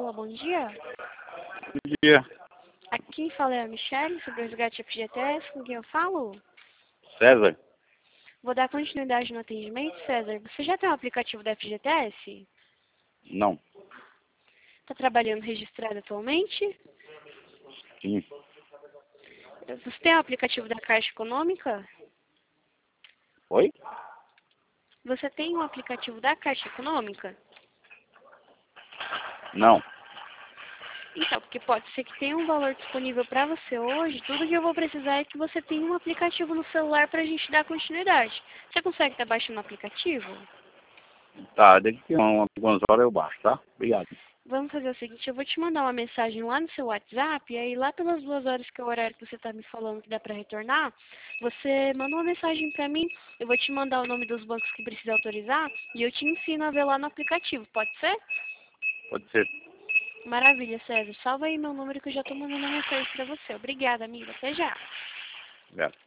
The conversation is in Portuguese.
Olá, bom dia. Bom dia. Aqui quem fala é a Michelle, sobre o resgate FGTS, com quem eu falo? César? Vou dar continuidade no atendimento, César. Você já tem um aplicativo da FGTS? Não. Está trabalhando registrado atualmente? Sim. Você tem um aplicativo da Caixa Econômica? Oi? Você tem um aplicativo da Caixa Econômica? Não. Então, porque pode ser que tenha um valor disponível para você hoje. Tudo que eu vou precisar é que você tenha um aplicativo no celular para a gente dar continuidade. Você consegue estar baixando o aplicativo? Tá, daqui a algumas horas eu baixo, tá? Obrigado. Vamos fazer o seguinte, eu vou te mandar uma mensagem lá no seu WhatsApp, e aí lá pelas 2 horas, que é o horário que você está me falando que dá para retornar, você manda uma mensagem para mim, eu vou te mandar o nome dos bancos que precisa autorizar, e eu te ensino a ver lá no aplicativo, pode ser? Pode ser. Maravilha, César. Salva aí meu número que eu já estou mandando uma mensagem para você. Obrigada, amiga. Até já. Obrigado.